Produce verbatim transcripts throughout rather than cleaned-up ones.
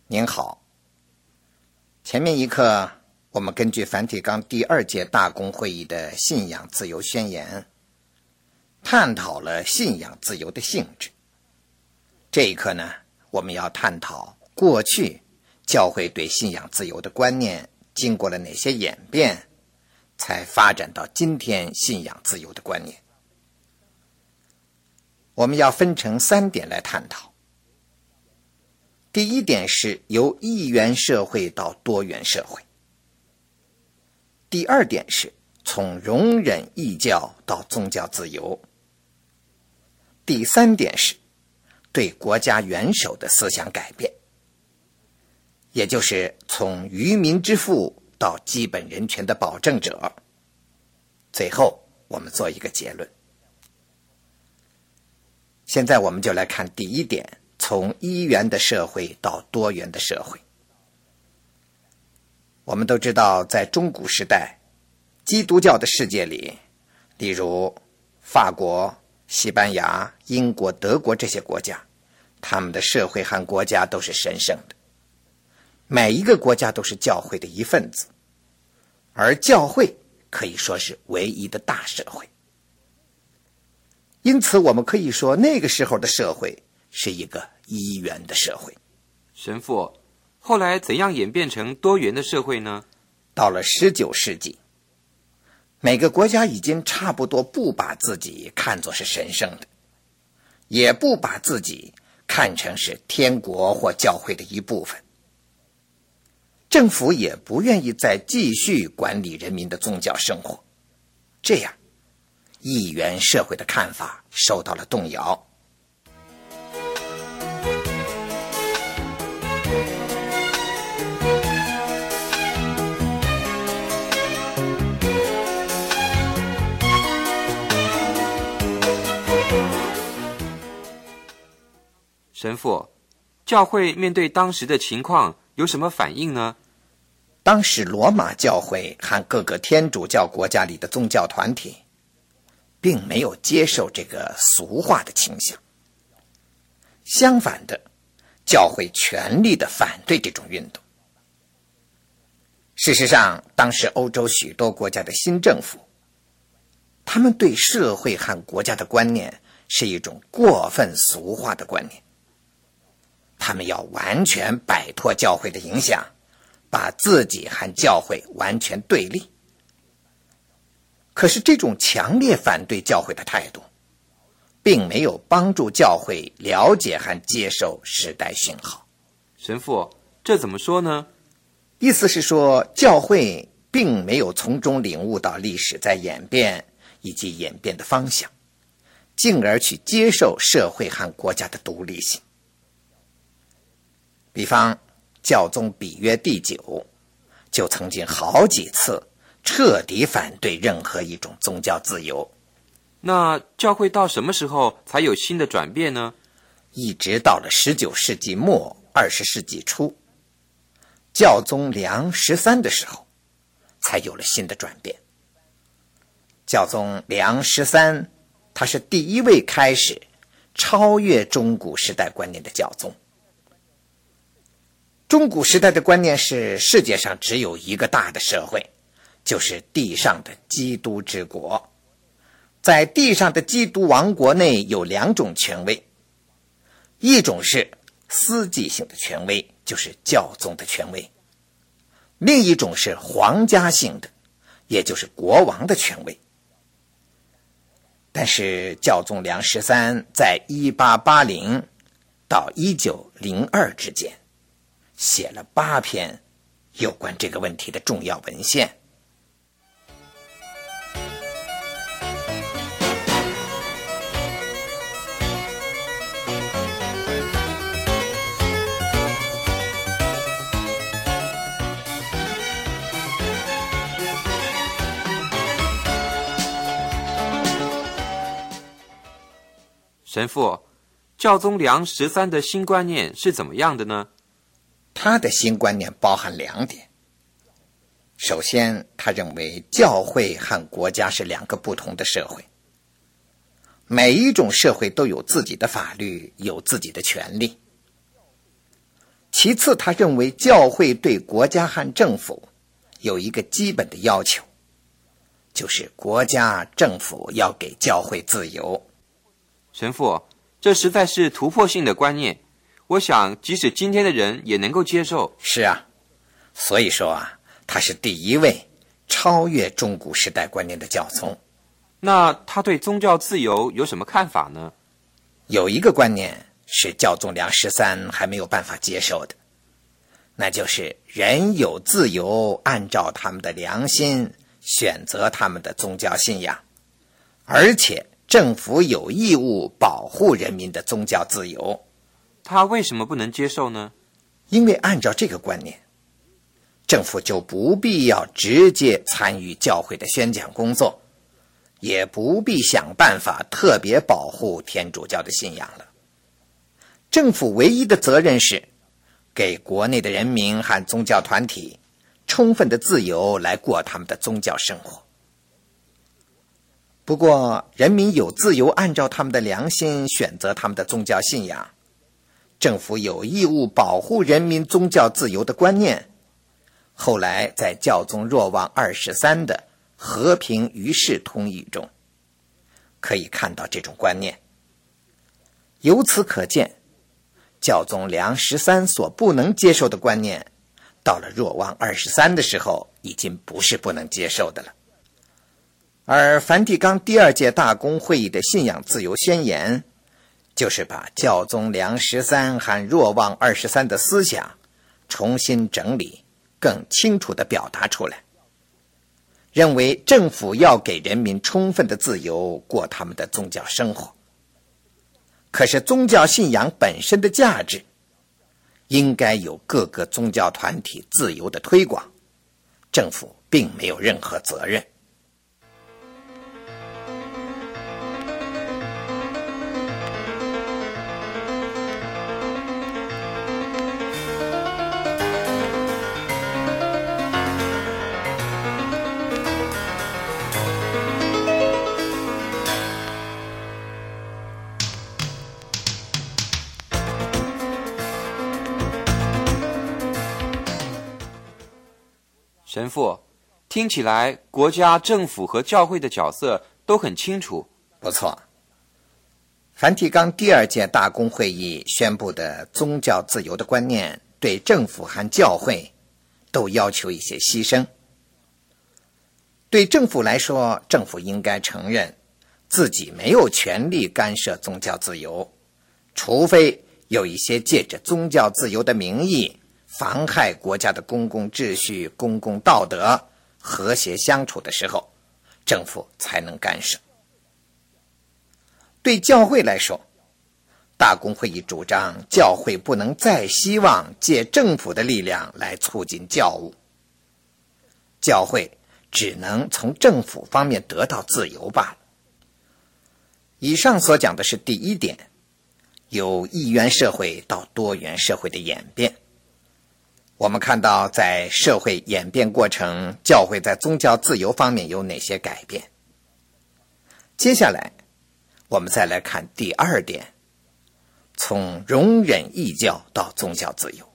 您好，前面一课我们根据梵蒂冈第二届大公会议的信仰自由宣言，探讨了信仰自由的性质。这一课呢，我们要探讨过去教会对信仰自由的观念经过了哪些演变，才发展到今天信仰自由的观念。我们要分成三点来探讨。第一点是由一元社会到多元社会。第二点是从容忍异教到宗教自由。第三点是对国家元首的思想改变，也就是从愚民之父到基本人权的保证者。最后我们做一个结论。现在我们就来看第一点，从一元的社会到多元的社会。我们都知道，在中古时代，基督教的世界里，例如法国、西班牙、英国、德国这些国家，他们的社会和国家都是神圣的，每一个国家都是教会的一份子，而教会可以说是唯一的大社会。因此我们可以说，那个时候的社会是一个一元的社会。 神父，后来怎样演变成多元的社会呢？ 到了十九世纪，每个国家已经差不多不把自己看作是神圣的，也不把自己看成是天国或教会的一部分。政府也不愿意再继续管理人民的宗教生活，这样一元社会的看法受到了动摇。 神父，教会面对当时的情况有什么反应呢？ 当时罗马教会和各个天主教国家里的宗教团体并没有接受这个俗化的倾向，相反的，教会全力的反对这种运动。事实上，当时欧洲许多国家的新政府，他们对社会和国家的观念是一种过分俗化的观念，他们要完全摆脱教会的影响，把自己和教会完全对立。可是这种强烈反对教会的态度，并没有帮助教会了解和接受时代讯号。 神父，这怎么说呢？ 意思是说，教会并没有从中领悟到历史在演变以及演变的方向，进而去接受社会和国家的独立性。比方教宗比约第九就曾经好几次彻底反对任何一种宗教自由。 那教会到什么时候才有新的转变呢？ 一直到了十九世纪末二十世纪初，教宗良十三的时候才有了新的转变。教宗良十三他是第一位开始超越中古时代观念的教宗。中古时代的观念是世界上只有一个大的社会，就是地上的基督之国。在地上的基督王国内有两种权威，一种是司祭性的权威，就是教宗的权威；另一种是皇家性的，也就是国王的权威。但是教宗良十三在一八八零到一九零二之间写了八篇有关这个问题的重要文献。 神父，教宗良十三的新观念是怎么样的呢？ 他的新观念包含两点。首先，他认为教会和国家是两个不同的社会，每一种社会都有自己的法律，有自己的权利。 其次，他认为教会对国家和政府有一个基本的要求，就是国家政府要给教会自由。 神父，这实在是突破性的观念，我想即使今天的人也能够接受。 是啊，所以说啊，他是第一位超越中古时代观念的教宗。 那他对宗教自由有什么看法呢？ 有一个观念是教宗良十三还没有办法接受的，那就是人有自由按照他们的良心选择他们的宗教信仰，而且政府有义务保护人民的宗教自由。 他为什么不能接受呢？ 因为按照这个观念，政府就不必要直接参与教会的宣讲工作，也不必想办法特别保护天主教的信仰了。政府唯一的责任是给国内的人民和宗教团体充分的自由来过他们的宗教生活。不过，人民有自由按照他们的良心选择他们的宗教信仰，政府有义务保护人民宗教自由的观念，后来在教宗若望二十三的和平于世通谕中可以看到这种观念。由此可见，教宗良十三所不能接受的观念，到了若望二十三的时候已经不是不能接受的了。而梵蒂冈第二届大公会议的信仰自由宣言，就是把教宗良十三和若望二十三的思想重新整理，更清楚地表达出来，认为政府要给人民充分的自由过他们的宗教生活。可是宗教信仰本身的价值应该由各个宗教团体自由的推广，政府并没有任何责任。 神父，听起来国家、政府和教会的角色都很清楚。 不错，梵蒂冈第二届大公会议宣布的宗教自由的观念，对政府和教会都要求一些牺牲。对政府来说，政府应该承认自己没有权利干涉宗教自由，除非有一些借着宗教自由的名义妨害国家的公共秩序、公共道德和谐相处的时候，政府才能干涉。对教会来说，大公会议主张教会不能再希望借政府的力量来促进教务，教会只能从政府方面得到自由罢了。以上所讲的是第一点，由一元社会到多元社会的演变。我们看到在社会演变过程，教会在宗教自由方面有哪些改变。接下来我们再来看第二点，从容忍异教到宗教自由。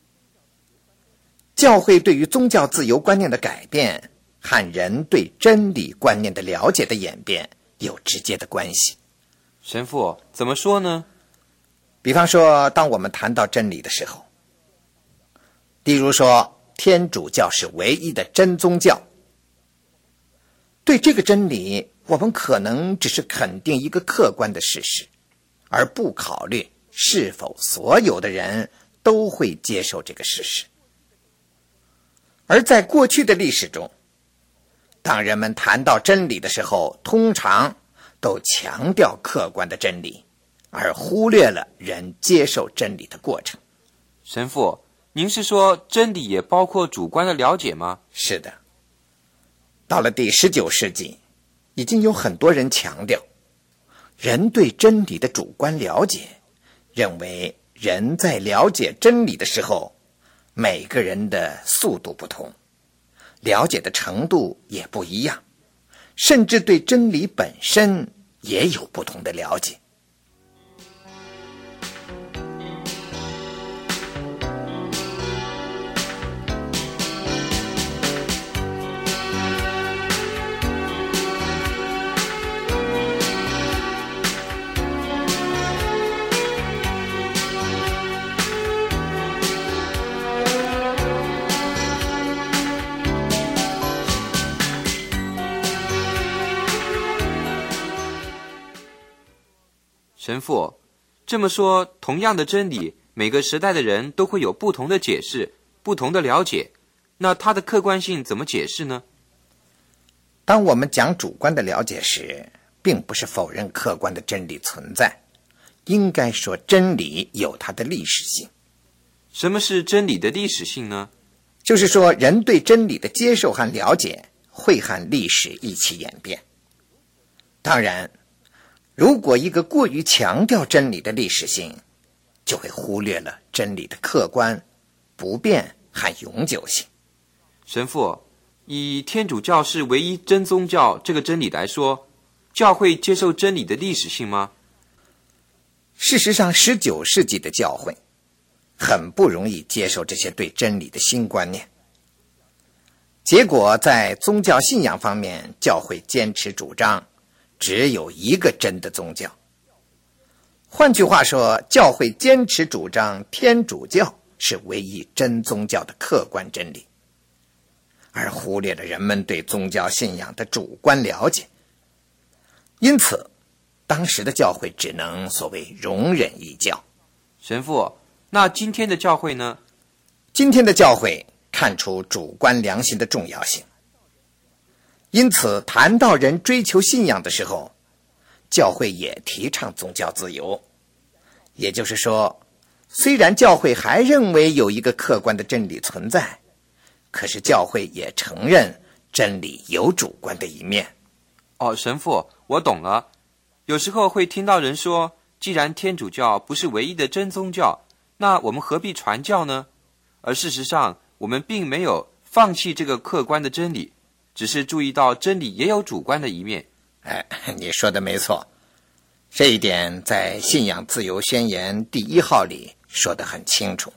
教会对于宗教自由观念的改变和人对真理观念的了解的演变有直接的关系。 神父，怎么说呢？ 比方说，当我们谈到真理的时候，例如说天主教是唯一的真宗教，对这个真理，我们可能只是肯定一个客观的事实，而不考虑是否所有的人都会接受这个事实。而在过去的历史中，当人们谈到真理的时候，通常都强调客观的真理，而忽略了人接受真理的过程。 神父，您是说真理也包括主观的了解吗？ 是的。到了第十九世纪，已经有很多人强调，人对真理的主观了解，认为人在了解真理的时候，每个人的速度不同，了解的程度也不一样，甚至对真理本身也有不同的了解。 神父，这么说，同样的真理，每个时代的人都会有不同的解释，不同的了解，那它的客观性怎么解释呢？ 当我们讲主观的了解时，并不是否认客观的真理存在，应该说真理有它的历史性。 什么是真理的历史性呢？ 就是说，人对真理的接受和了解会和历史一起演变。当然，如果一个过于强调真理的历史性，就会忽略了真理的客观、不变和永久性。 神父，以天主教是唯一真宗教这个真理来说，教会接受真理的历史性吗？ 事实上，十九世纪的教会很不容易接受这些对真理的新观念。结果在宗教信仰方面，教会坚持主张只有一个真的宗教。换句话说，教会坚持主张天主教是唯一真宗教的客观真理，而忽略了人们对宗教信仰的主观了解。因此，当时的教会只能所谓容忍异教。 神父，那今天的教会呢？ 今天的教会看出主观良心的重要性，因此谈到人追求信仰的时候，教会也提倡宗教自由。也就是说，虽然教会还认为有一个客观的真理存在，可是教会也承认真理有主观的一面。 哦，神父，我懂了。有时候会听到人说，既然天主教不是唯一的真宗教，那我们何必传教呢？而事实上，我们并没有放弃这个客观的真理，只是注意到真理也有主观的一面。 哎，你说的没错，这一点在信仰自由宣言第一号里说得很清楚。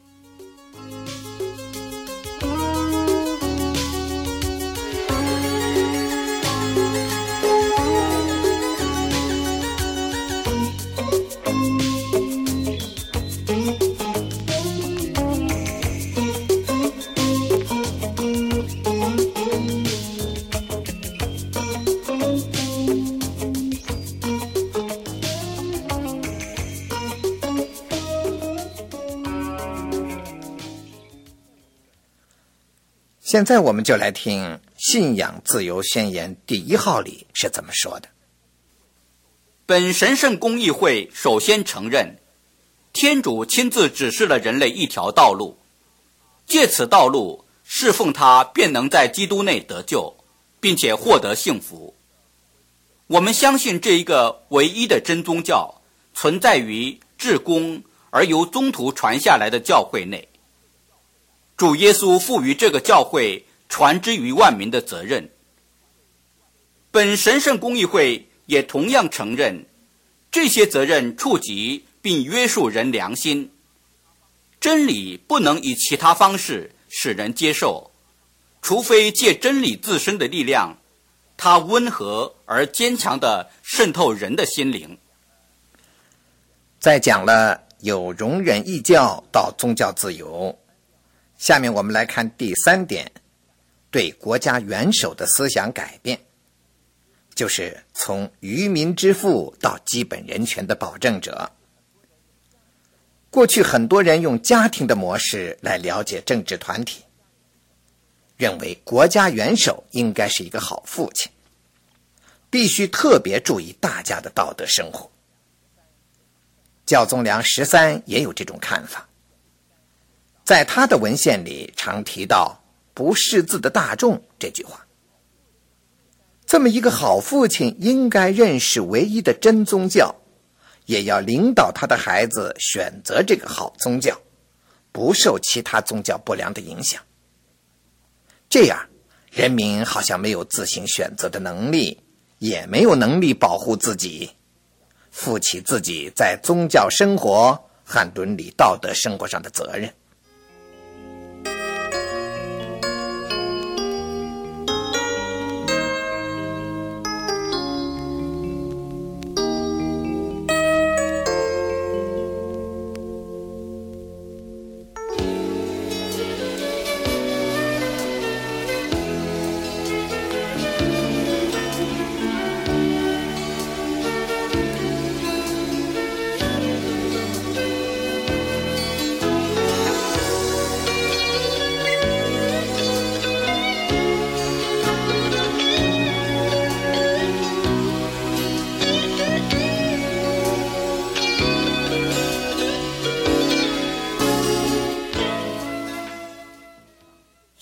现在我们就来听信仰自由宣言第一号里是怎么说的。 本神圣公议会首先承认，天主亲自指示了人类一条道路，借此道路侍奉他便能在基督内得救，并且获得幸福。我们相信这一个唯一的真宗教存在于至公而由宗徒传下来的教会内。主耶稣赋予这个教会传之于万民的责任。本神圣公议会也同样承认，这些责任触及并约束人良心。真理不能以其他方式使人接受，除非借真理自身的力量，它温和而坚强地渗透人的心灵。 在讲了有容忍异教到宗教自由，下面我们来看第三点，对国家元首的思想改变，就是从愚民之父到基本人权的保证者。过去很多人用家庭的模式来了解政治团体，认为国家元首应该是一个好父亲，必须特别注意大家的道德生活。教宗良十三也有这种看法，在他的文献里常提到不识字的大众这句话。这么一个好父亲应该认识唯一的真宗教，也要领导他的孩子选择这个好宗教，不受其他宗教不良的影响。这样，人民好像没有自行选择的能力，也没有能力保护自己，负起自己在宗教生活和伦理道德生活上的责任。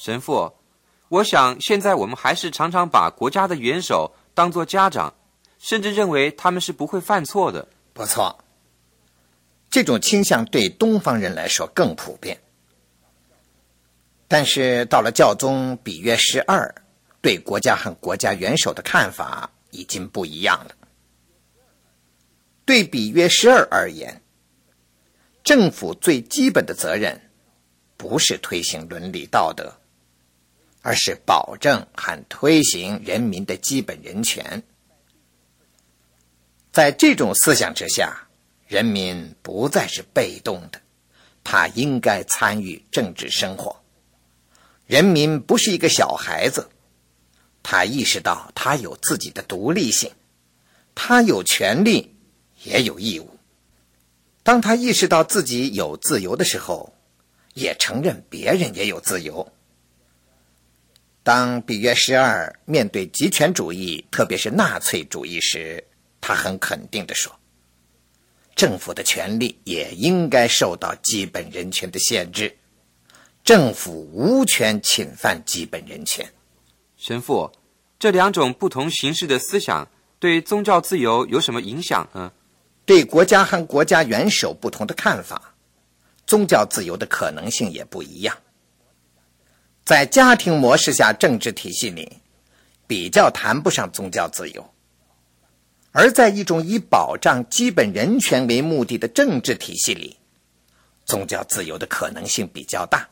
神父，我想现在我们还是常常把国家的元首当作家长，甚至认为他们是不会犯错的。 不错，这种倾向对东方人来说更普遍。但是到了教宗比约十二，对国家和国家元首的看法已经不一样了。对比约十二而言，政府最基本的责任不是推行伦理道德，而是保证和推行人民的基本人权。在这种思想之下，人民不再是被动的，他应该参与政治生活。人民不是一个小孩子，他意识到他有自己的独立性，他有权利也有义务。当他意识到自己有自由的时候，也承认别人也有自由。当比约十二面对极权主义，特别是纳粹主义时，他很肯定地说，政府的权力也应该受到基本人权的限制，政府无权侵犯基本人权。 神父，这两种不同形式的思想对宗教自由有什么影响呢？ 对国家和国家元首不同的看法，宗教自由的可能性也不一样。在家庭模式下政治体系里，比较谈不上宗教自由，而在一种以保障基本人权为目的的政治体系里，宗教自由的可能性比较大。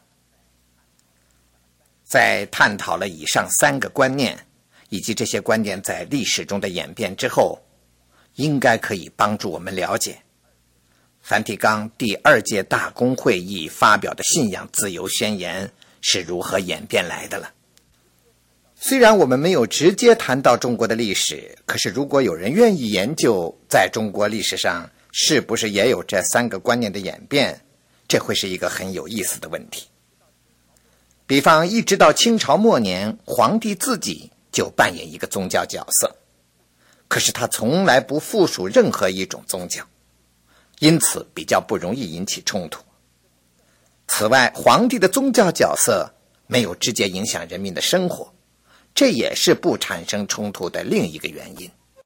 在探讨了以上三个观念以及这些观念在历史中的演变之后，应该可以帮助我们了解梵蒂冈第二届大公会议发表的信仰自由宣言是如何演变来的了。虽然我们没有直接谈到中国的历史，可是如果有人愿意研究在中国历史上是不是也有这三个观念的演变，这会是一个很有意思的问题。比方一直到清朝末年，皇帝自己就扮演一个宗教角色，可是他从来不附属任何一种宗教，因此比较不容易引起冲突。此外，皇帝的宗教角色没有直接影响人民的生活，这也是不产生冲突的另一个原因。